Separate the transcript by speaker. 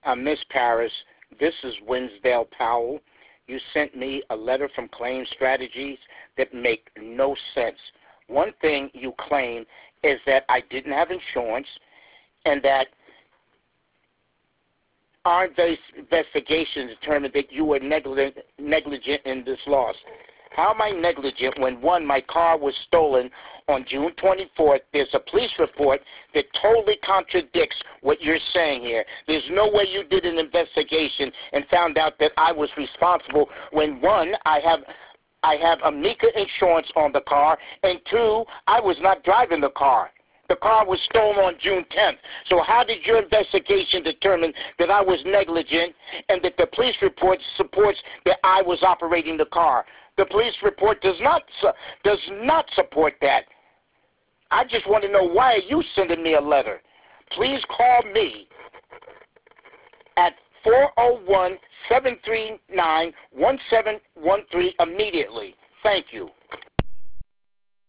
Speaker 1: Miss Paris, this is Winsdale Powell. You sent me a letter from Claim Strategies that make no sense. One thing you claim is that I didn't have insurance and that our investigation determined that you were negligent in this loss. How am I negligent when, one, my car was stolen on June 24th? There's a police report that totally contradicts what you're saying here. There's no way you did an investigation and found out that I was responsible when, one, I have Amica insurance on the car, and two, I was not driving the car. The car was stolen on June 10th. So how did your investigation determine that I was negligent and that the police report supports that I was operating the car? The police report does not support that. I just want to know, why are you sending me a letter? Please call me at 401-739-1713 immediately. Thank you.